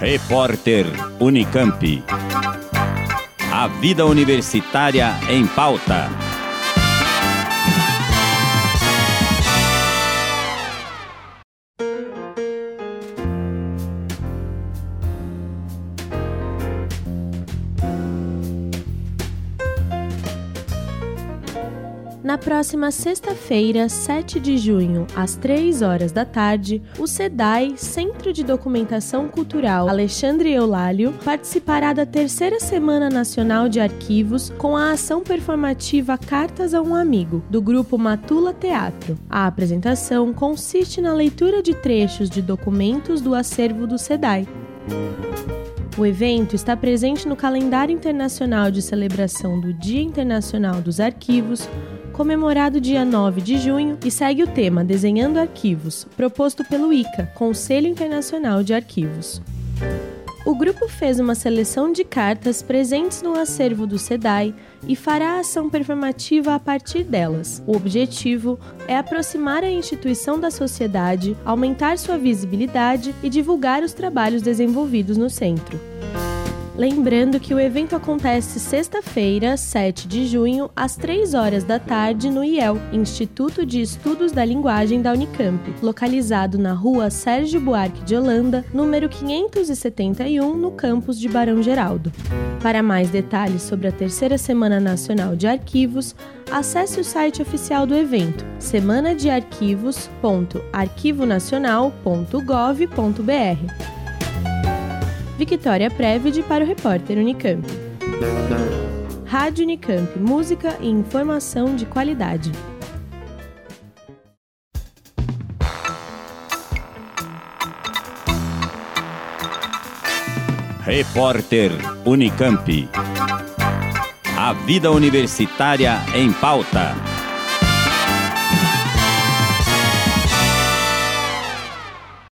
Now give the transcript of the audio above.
Repórter Unicamp. A vida universitária em pauta. Na próxima sexta-feira, 7 de junho, às 3 horas da tarde, o SEDAI, Centro de Documentação Cultural Alexandre Eulálio, participará da 3ª Semana Nacional de Arquivos com a ação performativa Cartas a um Amigo, do grupo Matula Teatro. A apresentação consiste na leitura de trechos de documentos do acervo do SEDAI. O evento está presente no calendário internacional de celebração do Dia Internacional dos Arquivos, comemorado dia 9 de junho, e segue o tema Desenhando Arquivos, proposto pelo ICA, Conselho Internacional de Arquivos. O grupo fez uma seleção de cartas presentes no acervo do SEDAI e fará ação performativa a partir delas. O objetivo é aproximar a instituição da sociedade, aumentar sua visibilidade e divulgar os trabalhos desenvolvidos no centro. Lembrando que o evento acontece sexta-feira, 7 de junho, às 3 horas da tarde, no IEL, Instituto de Estudos da Linguagem da Unicamp, localizado na rua Sérgio Buarque de Holanda, número 571, no campus de Barão Geraldo. Para mais detalhes sobre a 3ª Semana Nacional de Arquivos, acesse o site oficial do evento, semanadearquivos.arquivonacional.gov.br. Victoria Prévide para o Repórter Unicamp. Rádio Unicamp, música e informação de qualidade. Repórter Unicamp. A vida universitária em pauta.